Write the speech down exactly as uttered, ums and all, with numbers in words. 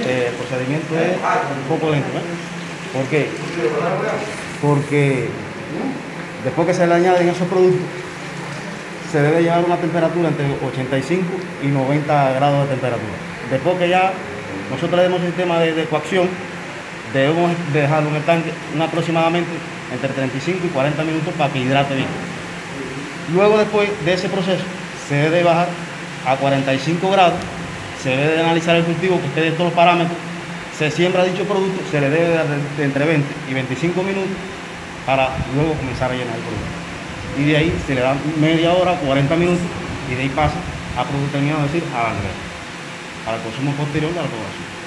eh, el procedimiento es un poco lento. ¿eh? ¿Por qué? Porque después que se le añaden esos productos, se debe llevar una temperatura entre ochenta y cinco y noventa grados de temperatura. Después que ya nosotros le demos el sistema de, de coacción, debemos dejarlo en el tanque una aproximadamente entre treinta y cinco y cuarenta minutos para que hidrate bien. Luego, después de ese proceso, se debe bajar a cuarenta y cinco grados, se debe de analizar el cultivo que esté de todos los parámetros, se siembra dicho producto, se le debe dar de entre veinte y veinticinco minutos para luego comenzar a llenar el producto. Y de ahí se le da media hora, cuarenta minutos, y de ahí pasa a producto terminado, es decir, a la nevera, para el consumo posterior de la población.